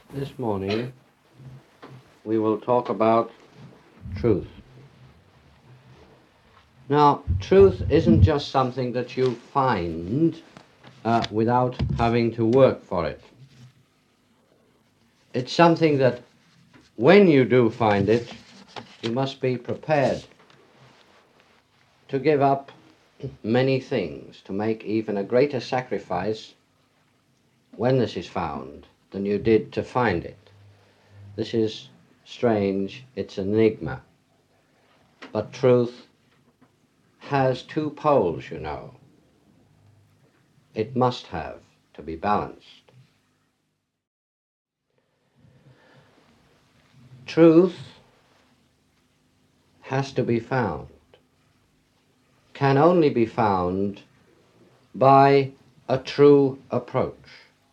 This morning we will talk about truth. Now, truth isn't just something that you find without having to work for it. It's something that when you do find it, you must be prepared to give up many things, to make even a greater sacrifice when this is found than you did to find it. This is strange, it's an enigma. But truth has two poles, you know. It must have to be balanced. Truth has to be found, can only be found by a true approach.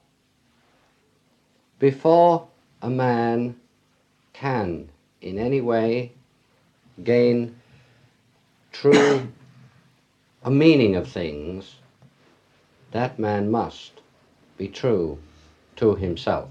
Before a man can in any way gain true a meaning of things, that man must be true to himself.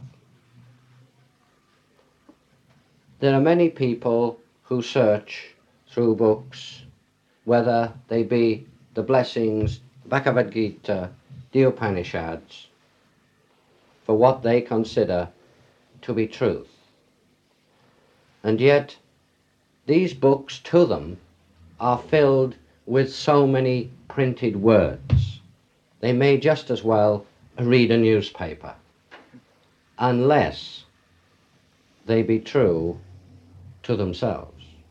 There are many people who search through books, whether they be the blessings, Bhagavad Gita, the Upanishads, for what they consider to be truth. And yet these books to them are filled with so many printed words. They may just as well read a newspaper, unless they be true to themselves.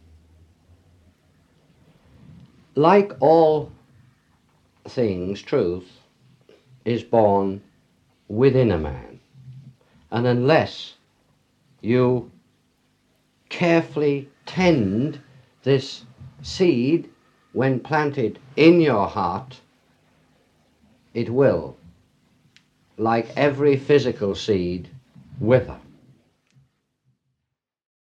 Like all things, truth is born within a man. And unless you carefully tend this seed when planted in your heart, it will, like every physical seed, wither.